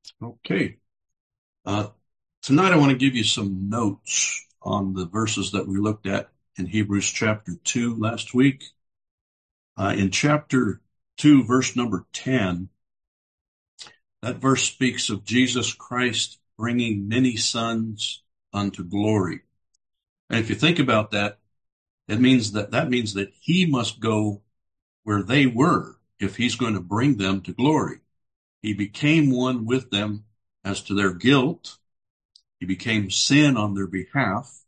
Okay. Uh, Tonight I want to give you some notes on the verses that we looked at in Hebrews chapter 2 last week. In chapter 2, verse number 10, that verse speaks of Jesus Christ bringing many sons unto glory. And if you think about that, that means that he must go where they were if he's going to bring them to glory. He became one with them as to their guilt. He became sin on their behalf.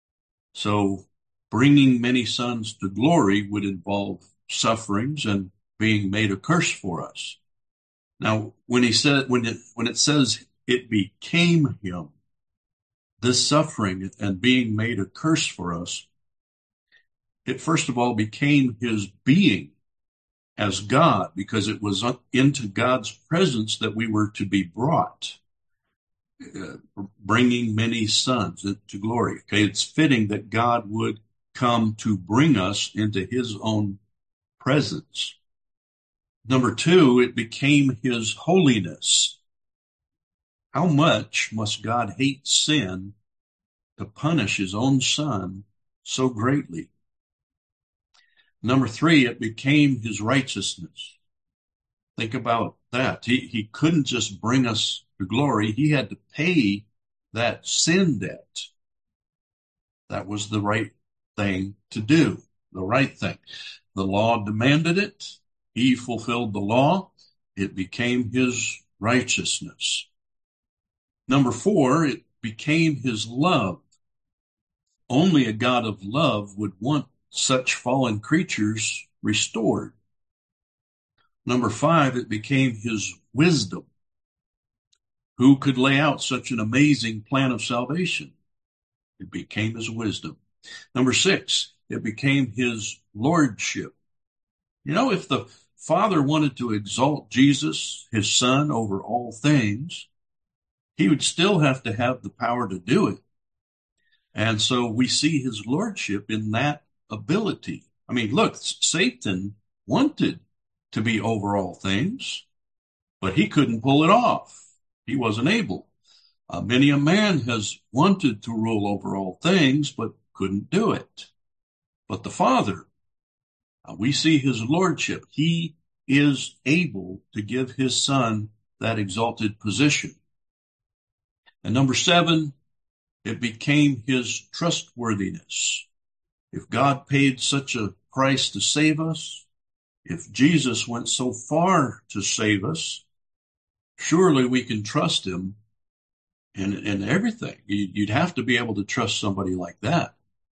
So bringing many sons to glory would involve sufferings and being made a curse for us. Now, when it says it became him, this suffering and being made a curse for us, it first of all became his being as God, because it was into God's presence that we were to be brought. Bringing many sons into glory. Okay, it's fitting that God would come to bring us into his own presence. Number two, it became his holiness. How much must God hate sin to punish his own son so greatly? Number three, it became his righteousness. Think about that. He couldn't just bring us to glory. He had to pay that sin debt. That was the right thing to do, the right thing. The law demanded it. He fulfilled the law. It became his righteousness. Number four, it became his love. Only a God of love would want such fallen creatures restored. Number five, it became his wisdom. Who could lay out such an amazing plan of salvation? It became his wisdom. Number six, it became his lordship. You know, if the Father wanted to exalt Jesus, his son, over all things, he would still have to have the power to do it. And so we see his lordship in that ability. I mean, look, Satan wanted to be over all things, but he couldn't pull it off. He wasn't able. Many a man has wanted to rule over all things, but couldn't do it. But the Father, we see his lordship. He is able to give his son that exalted position. And number seven, it became his trustworthiness. If God paid such a price to save us, if Jesus went so far to save us, surely we can trust him in everything. You'd have to be able to trust somebody like that.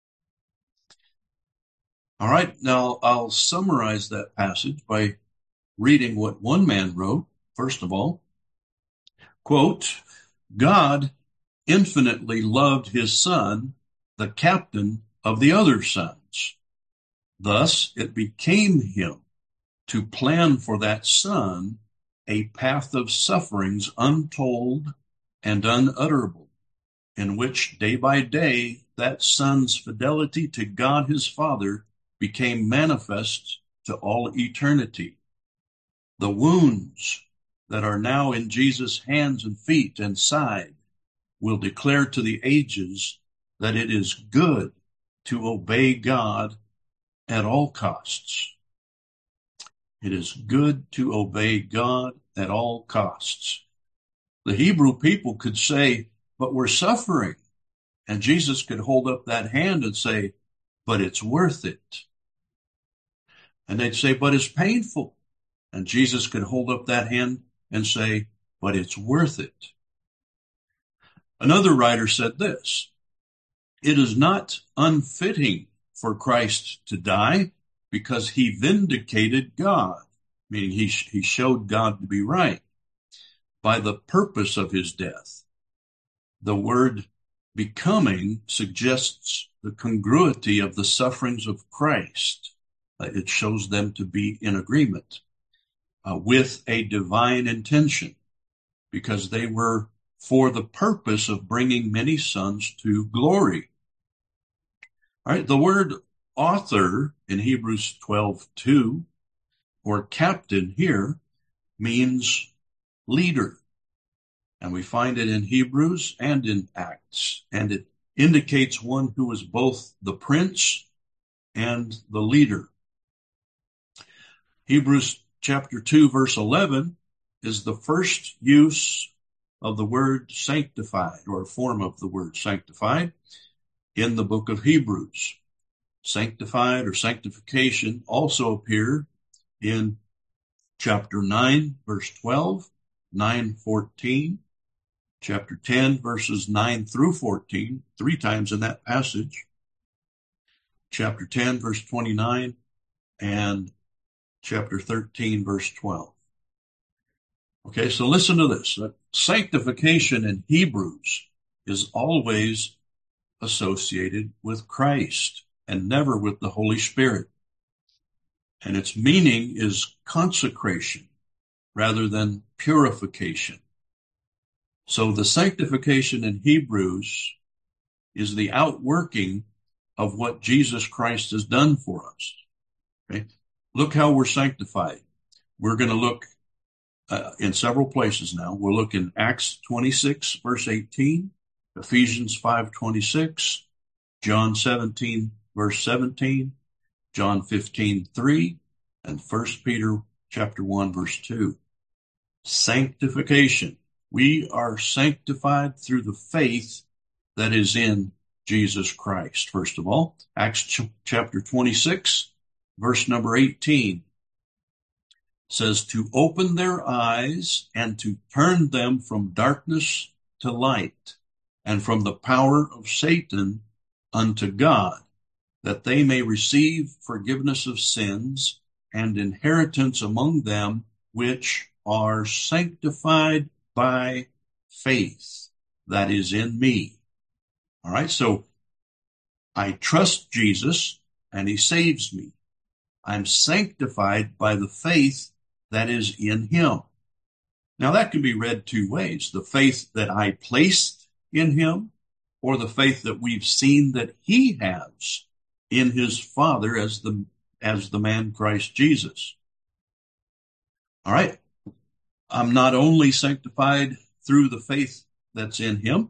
All right, now I'll summarize that passage by reading what one man wrote. First of all, quote, God infinitely loved his son, the captain of the other sons. Thus, it became him to plan for that son a path of sufferings untold and unutterable, in which day by day that son's fidelity to God his Father became manifest to all eternity. The wounds that are now in Jesus' hands and feet and side will declare to the ages that it is good to obey God at all costs. It is good to obey God at all costs. The Hebrew people could say, but we're suffering. And Jesus could hold up that hand and say, but it's worth it. And they'd say, but it's painful. And Jesus could hold up that hand and say, but it's worth it. Another writer said this, it is not unfitting for Christ to die because he vindicated God, meaning he showed God to be right by the purpose of his death. The word becoming suggests the congruity of the sufferings of Christ. It shows them to be in agreement with a divine intention, because they were for the purpose of bringing many sons to glory. All right, the word author in Hebrews 12:2, or captain here, means leader. And we find it in Hebrews and in Acts. And it indicates one who is both the prince and the leader. Hebrews chapter 2, verse 11 is the first use of the word sanctified, or a form of the word sanctified, in the book of Hebrews. Sanctified or sanctification also appear in chapter 9, verse 12, 9:14, chapter 10, verses 9 through 14, 3 times in that passage, chapter 10, verse 29, and chapter 13, verse 12. Okay, so listen to this. Sanctification in Hebrews is always associated with Christ and never with the Holy Spirit. And its meaning is consecration rather than purification. So the sanctification in Hebrews is the outworking of what Jesus Christ has done for us. Okay? Look how we're sanctified. We're going to look in several places now. We'll look in Acts 26, verse 18, Ephesians 5:26, John 17, verse 17, John 15:3, and 1 Peter chapter 1, verse 2. Sanctification. We are sanctified through the faith that is in Jesus Christ. First of all, Acts chapter 26, verse number 18 says to open their eyes and to turn them from darkness to light and from the power of Satan unto God, that they may receive forgiveness of sins and inheritance among them which are sanctified by faith that is in me. All right, so I trust Jesus and he saves me. I'm sanctified by the faith that is in him. Now that can be read 2 ways. The faith that I placed in him, or the faith that we've seen that he has in his Father as the man Christ Jesus. All right. I'm not only sanctified through the faith that's in him,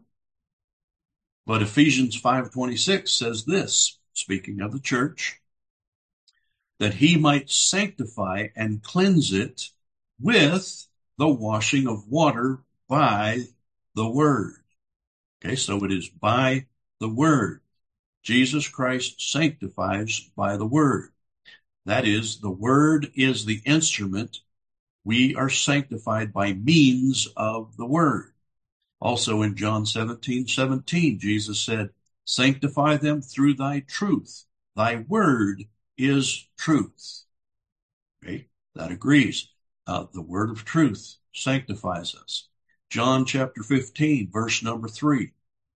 but Ephesians 5:26 says this, speaking of the church, that he might sanctify and cleanse it with the washing of water by the word. Okay, so it is by the word. Jesus Christ sanctifies by the word. That is, the word is the instrument. We are sanctified by means of the word. Also in John 17:17, Jesus said, sanctify them through thy truth. Thy word is truth. Okay, that agrees. The word of truth sanctifies us. John chapter 15, verse number 3.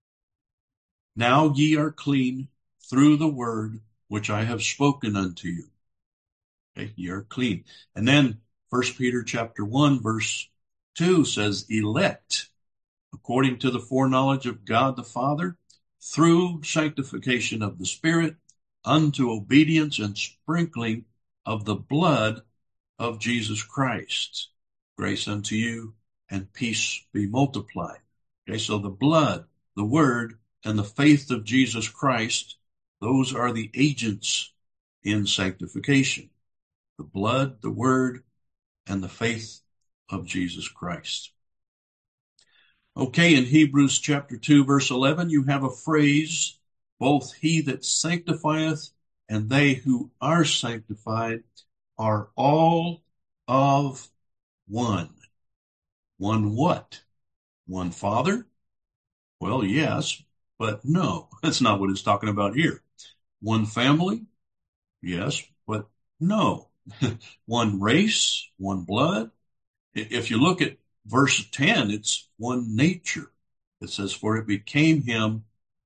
Now ye are clean through the word which I have spoken unto you. Okay, ye are clean. And then 1 Peter chapter 1, verse 2 says, elect according to the foreknowledge of God the Father through sanctification of the Spirit unto obedience and sprinkling of the blood of Jesus Christ. Grace unto you and peace be multiplied. Okay, so the blood, the word, and the faith of Jesus Christ, those are the agents in sanctification. The blood, the word, and the faith of Jesus Christ. Okay, in Hebrews chapter 2, verse 11, you have a phrase, both he that sanctifieth and they who are sanctified are all of one. One what? One Father? Well, yes, but no, that's not what it's talking about here. One family? Yes, but no. One race? One blood? If you look at verse 10, it's one nature. It says, for it became him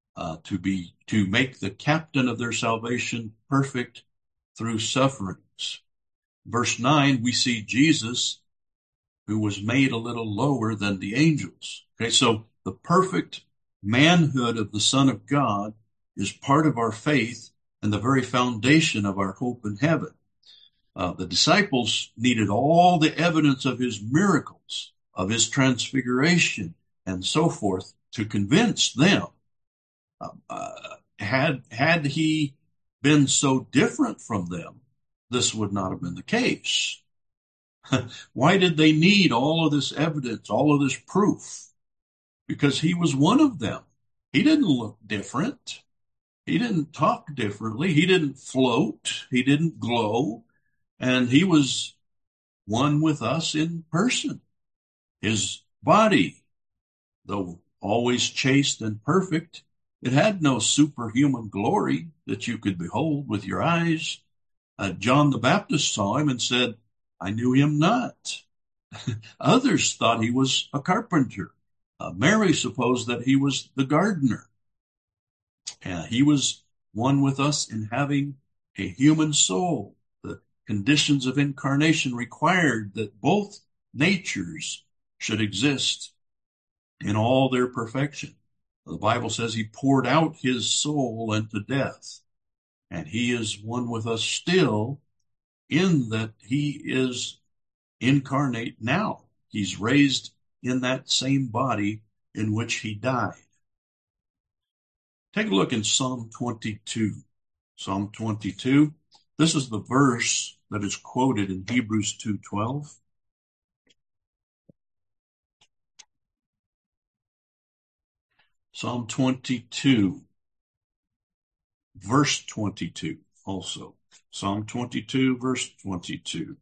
to make the captain of their salvation perfect through sufferings. Verse 9, we see Jesus, who was made a little lower than the angels. Okay, so the perfect manhood of the Son of God is part of our faith and the very foundation of our hope in heaven. The disciples needed all the evidence of his miracles of his transfiguration and so forth to convince them. Had he been so different from them, this would not have been the case. Why did they need all of this evidence, all of this proof? Because he was one of them. He didn't look different. He didn't talk differently. He didn't float. He didn't glow. And he was one with us in person. His body, though always chaste and perfect, it had no superhuman glory that you could behold with your eyes. John the Baptist saw him and said, I knew him not. Others thought he was a carpenter. Mary supposed that he was the gardener. He was one with us in having a human soul. The conditions of incarnation required that both natures should exist in all their perfection. The Bible says he poured out his soul unto death. And he is one with us still in that he is incarnate now. He's raised in that same body in which he died. Take a look in Psalm 22. Psalm 22. This is the verse that is quoted in Hebrews 2:12. Psalm 22, verse 22 also. Psalm 22, verse 22.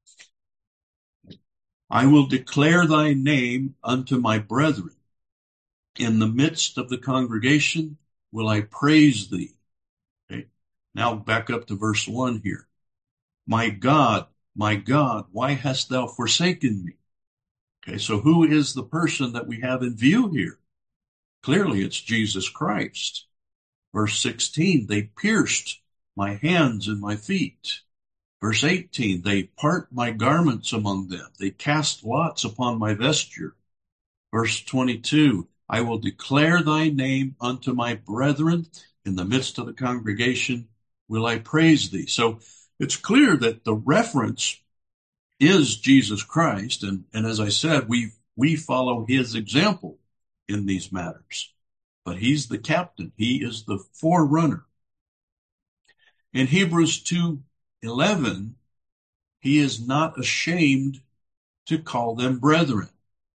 I will declare thy name unto my brethren. In the midst of the congregation will I praise thee. Okay. Now back up to verse 1 here. My God, why hast thou forsaken me? Okay, so who is the person that we have in view here? Clearly, it's Jesus Christ. Verse 16, they pierced my hands and my feet. Verse 18, they part my garments among them. They cast lots upon my vesture. Verse 22, I will declare thy name unto my brethren. In the midst of the congregation will I praise thee. So it's clear that the reference is Jesus Christ. And as I said, we follow his example in these matters. But he's the captain. He is the forerunner. In Hebrews 2:11, he is not ashamed to call them brethren.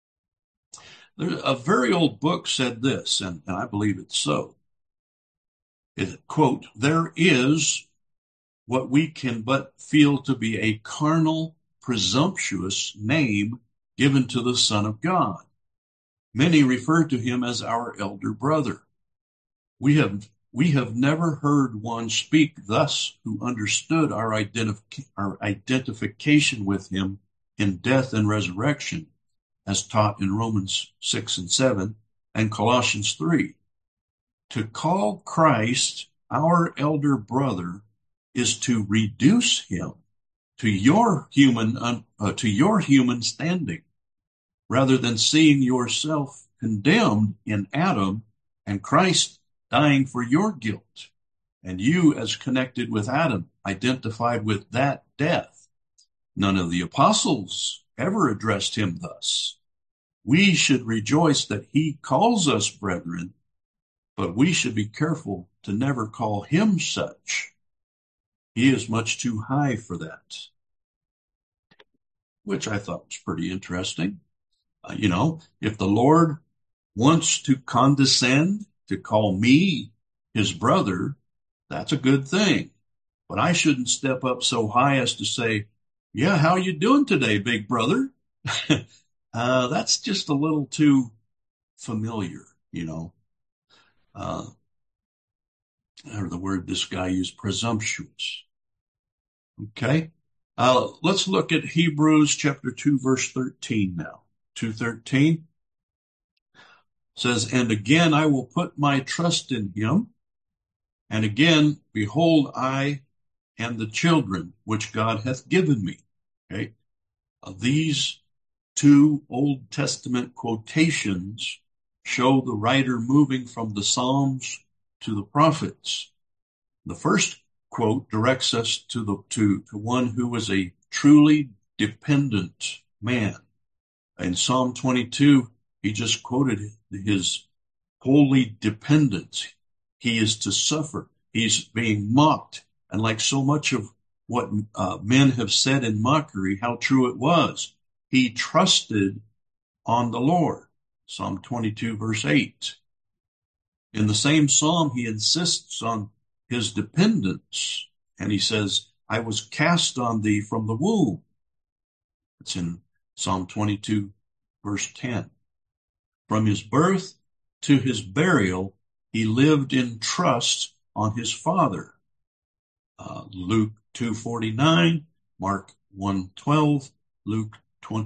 A very old book said this, and I believe it's so. It, quote, there is what we can but feel to be a carnal, presumptuous name given to the Son of God. Many refer to him as our elder brother. We have never heard one speak thus who understood our identification with him in death and resurrection, as taught in Romans 6 and 7 and Colossians 3. To call Christ our elder brother is to reduce him to your human standing, rather than seeing yourself condemned in Adam and Christ dying for your guilt, and you as connected with Adam, identified with that death. None of the apostles ever addressed him thus. We should rejoice that he calls us brethren, but we should be careful to never call him such. He is much too high for that, which I thought was pretty interesting. If the Lord wants to condescend to call me his brother, that's a good thing. But I shouldn't step up so high as to say, yeah, how you doing today, big brother? That's just a little too familiar, or the word this guy used, presumptuous. Okay. Let's look at Hebrews chapter 2, verse 13 now. 2:13 says, and again I will put my trust in him. And again, behold, I and the children which God hath given me. Okay. These two Old Testament quotations show the writer moving from the Psalms to the prophets. The first quote directs us to one who was a truly dependent man. In Psalm 22, he just quoted his holy dependence. He is to suffer. He's being mocked. And like so much of what men have said in mockery, how true it was. He trusted on the Lord. Psalm 22, verse 8. In the same psalm, he insists on his dependence. And he says, I was cast on thee from the womb. It's in Psalm 22, verse 10. From his birth to his burial, he lived in trust on his Father. Luke 2:49, Mark 1:12, Luke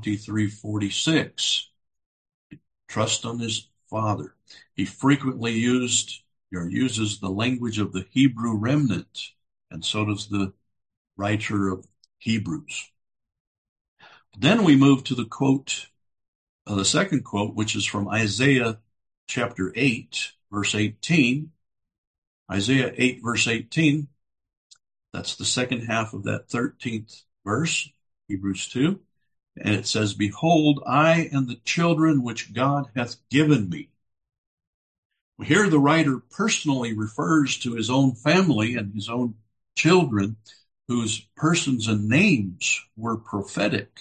23:46. Trust on his Father. He frequently uses the language of the Hebrew remnant, and so does the writer of Hebrews. Then we move to the quote, the second quote, which is from Isaiah chapter 8, verse 18. Isaiah 8, verse 18. That's the second half of that 13th verse, Hebrews 2. And it says, Behold, I and the children which God hath given me. Here the writer personally refers to his own family and his own children, whose persons and names were prophetic.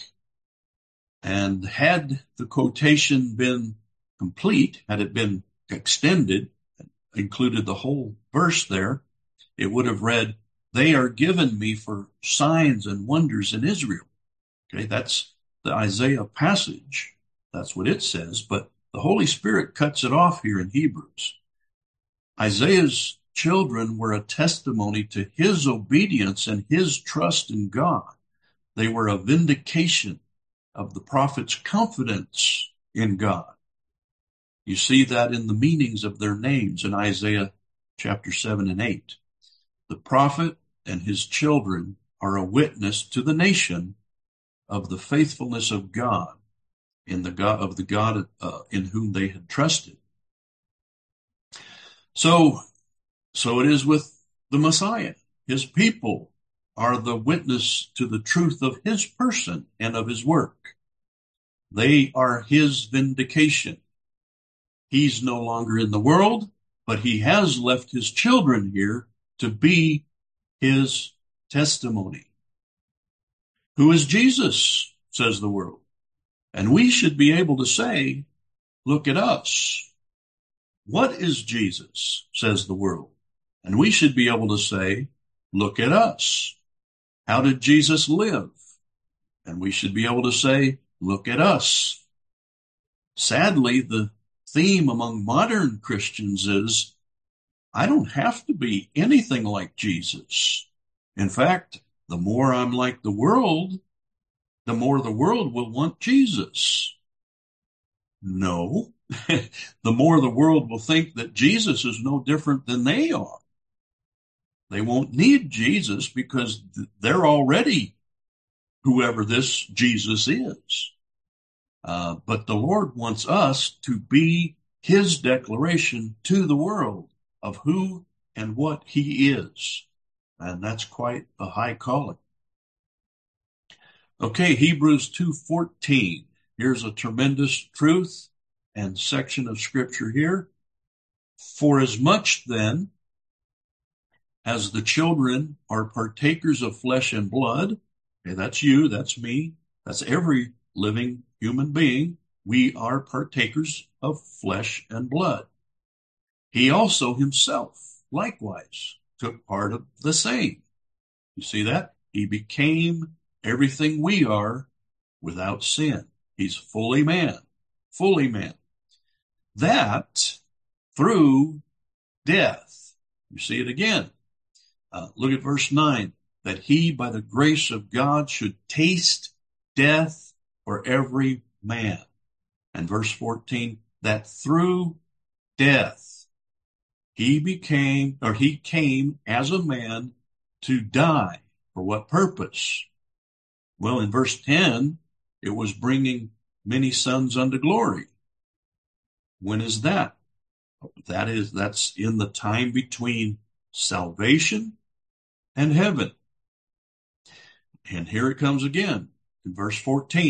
And had the quotation been complete, had it been extended, included the whole verse there, it would have read, They are given me for signs and wonders in Israel. Okay, that's the Isaiah passage. That's what it says, but the Holy Spirit cuts it off here in Hebrews. Isaiah's children were a testimony to his obedience and his trust in God. They were a vindication of the prophet's confidence in God. You see that in the meanings of their names in Isaiah chapter 7 and 8. The prophet and his children are a witness to the nation of the faithfulness of God in the God in whom they had trusted. So it is with the Messiah. His people are the witness to the truth of his person and of his work. They are his vindication. He's no longer in the world, but he has left his children here to be his testimony. Who is Jesus, says the world. And we should be able to say, look at us. What is Jesus, says the world. And we should be able to say, look at us. How did Jesus live? And we should be able to say, look at us. Sadly, the theme among modern Christians is, I don't have to be anything like Jesus. In fact, the more I'm like the world, the more the world will want Jesus. No, the more the world will think that Jesus is no different than they are. They won't need Jesus because they're already whoever this Jesus is. But the Lord wants us to be his declaration to the world of who and what he is. And that's quite a high calling. Okay, Hebrews 2:14. Here's a tremendous truth and section of scripture here. For as much then as the children are partakers of flesh and blood, okay, that's you, that's me, that's every living human being, we are partakers of flesh and blood. He also himself likewise took part of the same. You see that? He became everything we are without sin. He's fully man. That through death. You see it again. Look at verse 9. That he, by the grace of God, should taste death for every man. And verse 14, that through death he came as a man to die. For what purpose? Well, in verse 10, it was bringing many sons unto glory. When is that? That's in the time between salvation and heaven. And here it comes again in verse 14.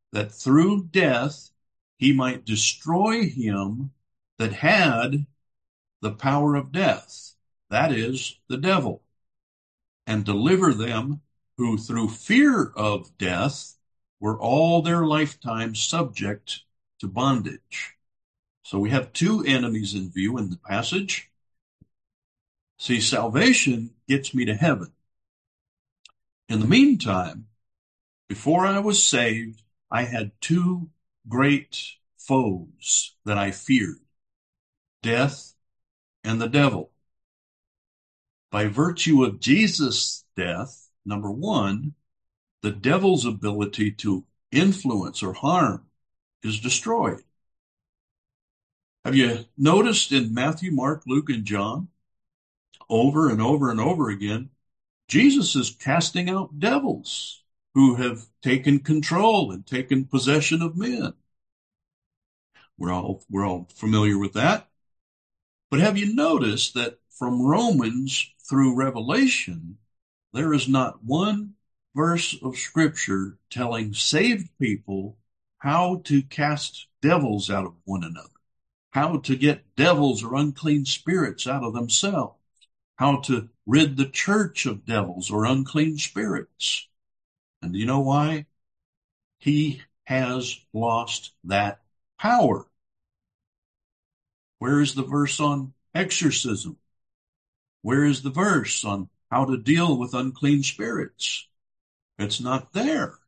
that through death he might destroy him that had the power of death, that is, the devil, and deliver them who through fear of death were all their lifetime subject to bondage. So we have two enemies in view in the passage. See, salvation gets me to heaven. In the meantime, before I was saved, I had two great foes that I feared, death and the devil. By virtue of Jesus' death, number one, the devil's ability to influence or harm is destroyed. Have you noticed in Matthew, Mark, Luke, and John, over and over and over again, Jesus is casting out devils who have taken control and taken possession of men. We're all familiar with that. But have you noticed that from Romans through Revelation, there is not one verse of scripture telling saved people how to cast devils out of one another, how to get devils or unclean spirits out of themselves, how to rid the church of devils or unclean spirits. And do you know why? He has lost that power. Where is the verse on exorcism? Where is the verse on how to deal with unclean spirits? It's not there.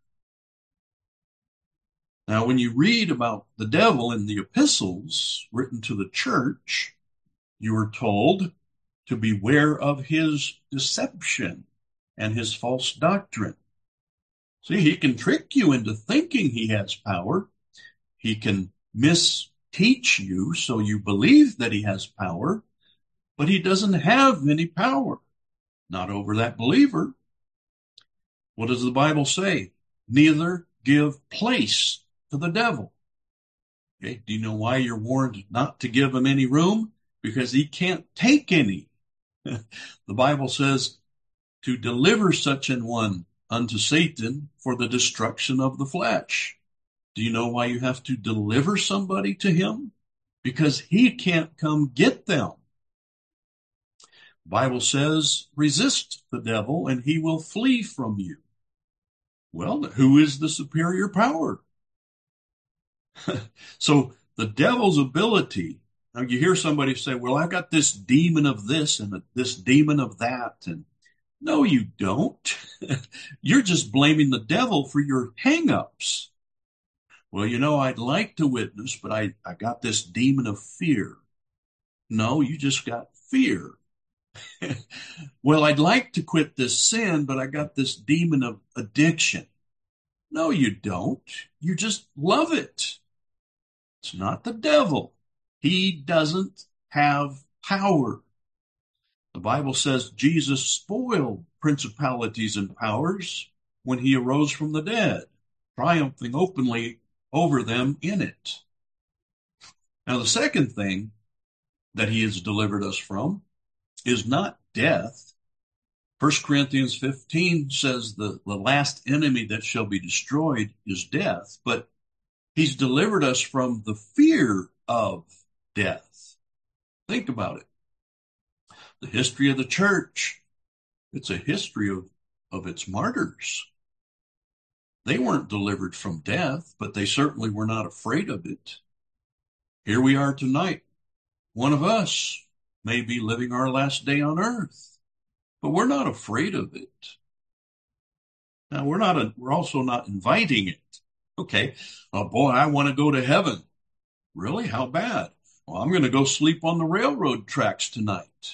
Now, when you read about the devil in the epistles written to the church, you are told to beware of his deception and his false doctrine. See, he can trick you into thinking he has power. He can misteach you so you believe that he has power, but he doesn't have any power, not over that believer. What does the Bible say? Neither give place to the devil. Okay, do you know why you're warned not to give him any room? Because he can't take any. The Bible says to deliver such an one unto Satan for the destruction of the flesh. Do you know why you have to deliver somebody to him? Because he can't come get them. The Bible says, resist the devil and he will flee from you. Well, who is the superior power? So the devil's ability, now you hear somebody say, well, I got this demon of this and this demon of that. And no, you don't. You're just blaming the devil for your hang-ups. Well, you know, I'd like to witness, but I got this demon of fear. No, you just got fear. Well, I'd like to quit this sin, but I got this demon of addiction. No, you don't. You just love it. It's not the devil. He doesn't have power. The Bible says Jesus spoiled principalities and powers when he arose from the dead, triumphing openly over them in it. Now, the second thing that he has delivered us from is not death. 1 Corinthians 15 says the last enemy that shall be destroyed is death, but he's delivered us from the fear of death. Think about it. The history of the church, it's a history of its martyrs. They weren't delivered from death, but they certainly were not afraid of it. Here we are tonight. One of us may be living our last day on earth, but we're not afraid of it. Now, we're also not inviting it. Okay, oh boy, I want to go to heaven. Really? How bad? Well, I'm going to go sleep on the railroad tracks tonight.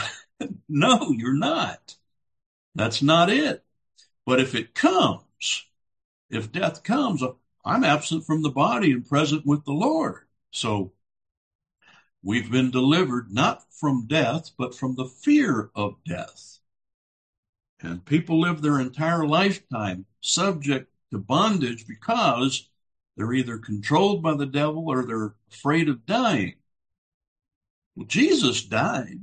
No, you're not. That's not it. But if it comes, if death comes, I'm absent from the body and present with the Lord. So we've been delivered not from death, but from the fear of death. And people live their entire lifetime subject to bondage because they're either controlled by the devil or they're afraid of dying. Well, Jesus died.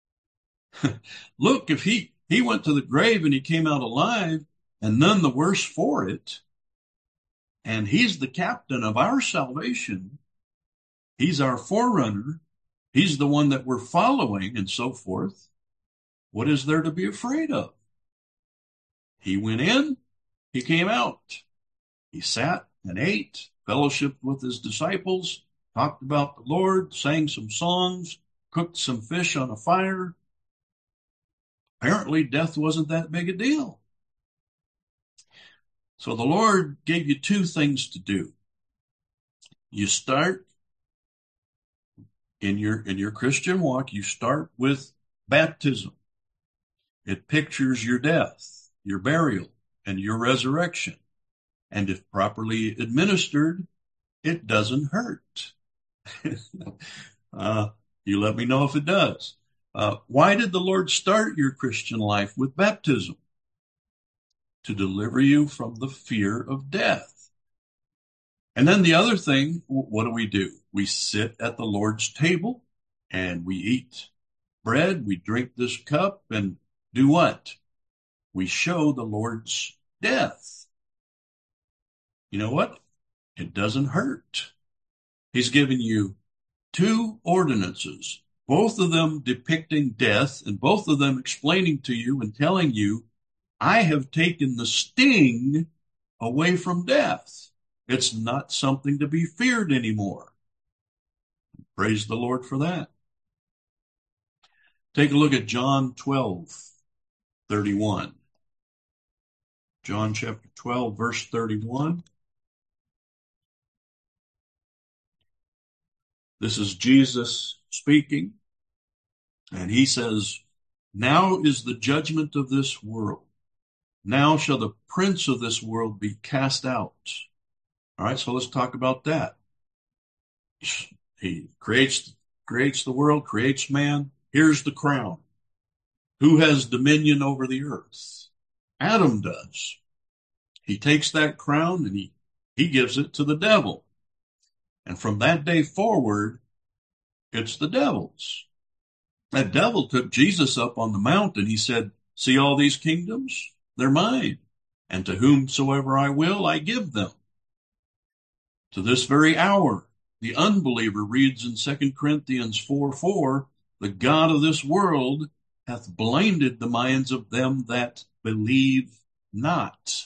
Look, if he went to the grave and he came out alive and none the worse for it, and he's the captain of our salvation. He's our forerunner. He's the one that we're following and so forth. What is there to be afraid of? He went in, he came out. He sat and ate, fellowshiped with his disciples, talked about the Lord, sang some songs, cooked some fish on a fire. Apparently, death wasn't that big a deal. So the Lord gave you two things to do. You start in your Christian walk, you start with baptism. It pictures your death, your burial, and your resurrection. And if properly administered, it doesn't hurt. You let me know if it does. Why did the Lord start your Christian life with baptism? To deliver you from the fear of death. And then the other thing, what do? We sit at the Lord's table and we eat bread, we drink this cup, and do what? We show the Lord's death. You know what? It doesn't hurt. He's given you two ordinances, both of them depicting death and both of them explaining to you and telling you, I have taken the sting away from death. It's not something to be feared anymore. Praise the Lord for that. Take a look at John 12:31. John chapter 12, verse 31. This is Jesus speaking, and he says, now is the judgment of this world. Now shall the prince of this world be cast out. All right, so let's talk about that. He creates the world, creates man. Here's the crown. Who has dominion over the earth? Adam does. He takes that crown and he gives it to the devil. And from that day forward, it's the devil's. That devil took Jesus up on the mountain. He said, see all these kingdoms? They're mine. And to whomsoever I will, I give them. To this very hour, the unbeliever reads in 2 Corinthians 4:4, the God of this world hath blinded the minds of them that believe not.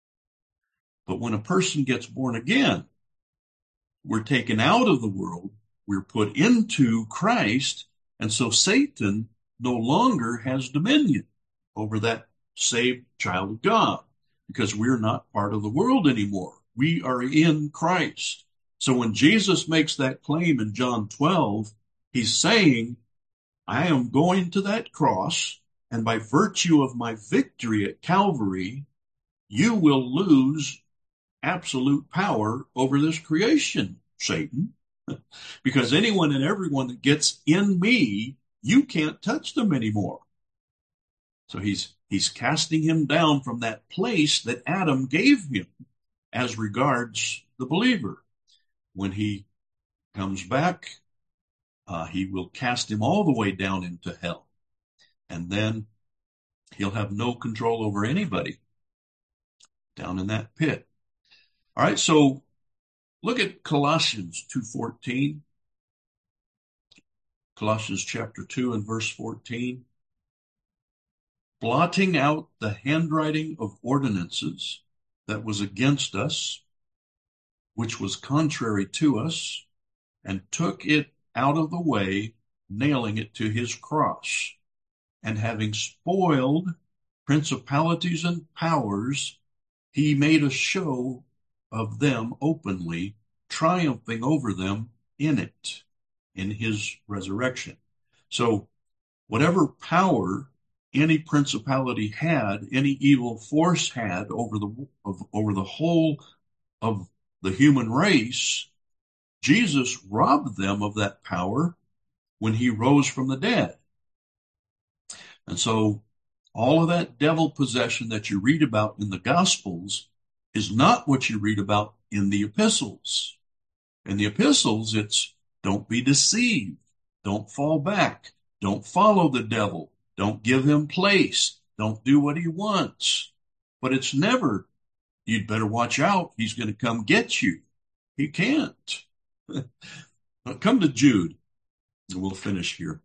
But when a person gets born again, we're taken out of the world, we're put into Christ, and so Satan no longer has dominion over that saved child of God, because we're not part of the world anymore. We are in Christ. So when Jesus makes that claim in John 12, he's saying, I am going to that cross, and by virtue of my victory at Calvary, you will lose absolute power over this creation, Satan. Because anyone and everyone that gets in me, you can't touch them anymore. So he's casting him down from that place that Adam gave him as regards the believer. When he comes back, he will cast him all the way down into hell. And then he'll have no control over anybody down in that pit. All right, so look at Colossians 2:14. Colossians chapter 2 and verse 14. Blotting out the handwriting of ordinances that was against us, which was contrary to us, and took it out of the way, nailing it to his cross. And having spoiled principalities and powers, he made a show of them openly, triumphing over them in it, in his resurrection. So whatever power any principality had, any evil force had over the whole of the human race, Jesus robbed them of that power when he rose from the dead. And so all of that devil possession that you read about in the Gospels is not what you read about in the epistles. In the epistles, it's don't be deceived, don't fall back, don't follow the devil, don't give him place, don't do what he wants. But it's never you'd better watch out. He's going to come get you. He can't. Come to Jude, and we'll finish here.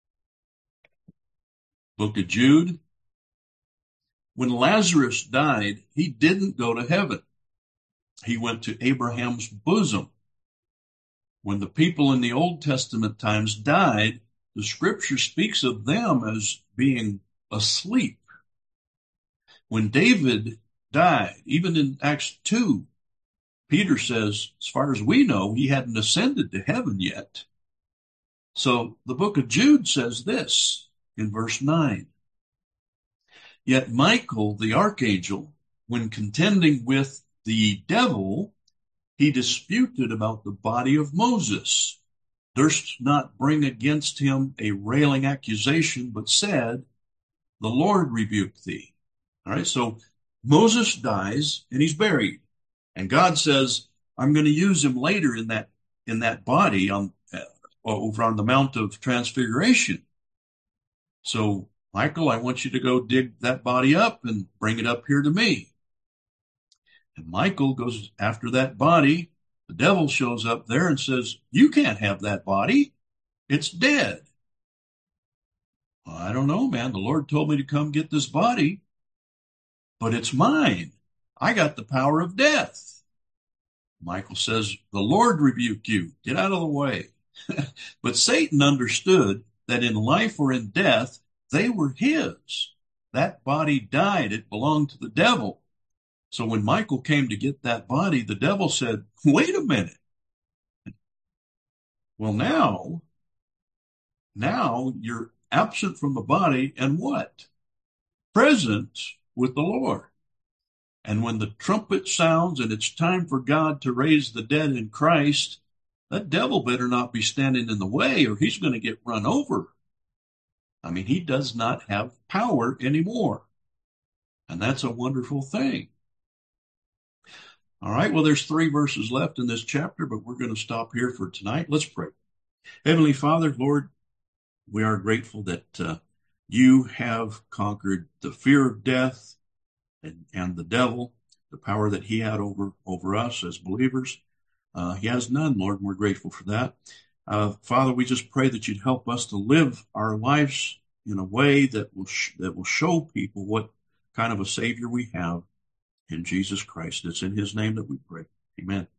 Book of Jude. When Lazarus died, he didn't go to heaven. He went to Abraham's bosom. When the people in the Old Testament times died, the scripture speaks of them as being asleep. When David died, even in Acts 2, Peter says, as far as we know, he hadn't ascended to heaven yet. So the book of Jude says this in verse 9. Yet Michael, the archangel, when contending with the devil, he disputed about the body of Moses, durst not bring against him a railing accusation, but said, the Lord rebuke thee. All right, so Moses dies and he's buried. And God says, I'm going to use him later in that body over on the Mount of Transfiguration. So, Michael, I want you to go dig that body up and bring it up here to me. And Michael goes after that body. The devil shows up there and says, you can't have that body. It's dead. Well, I don't know, man. The Lord told me to come get this body, but it's mine. I got the power of death. Michael says, the Lord rebuke you. Get out of the way. But Satan understood that in life or in death, they were his. That body died. It belonged to the devil. So when Michael came to get that body, the devil said, wait a minute. Well, now you're absent from the body and what? Present with the Lord. And when the trumpet sounds and it's time for God to raise the dead in Christ, that devil better not be standing in the way or he's going to get run over. I mean, he does not have power anymore. And that's a wonderful thing. All right, well, there's 3 verses left in this chapter, but we're going to stop here for tonight. Let's pray. Heavenly Father, Lord, we are grateful that you have conquered the fear of death and the devil, the power that he had over us as believers. He has none, Lord, and we're grateful for that. Father, we just pray that you'd help us to live our lives in a way that will show people what kind of a Savior we have in Jesus Christ. It's in his name that we pray. Amen.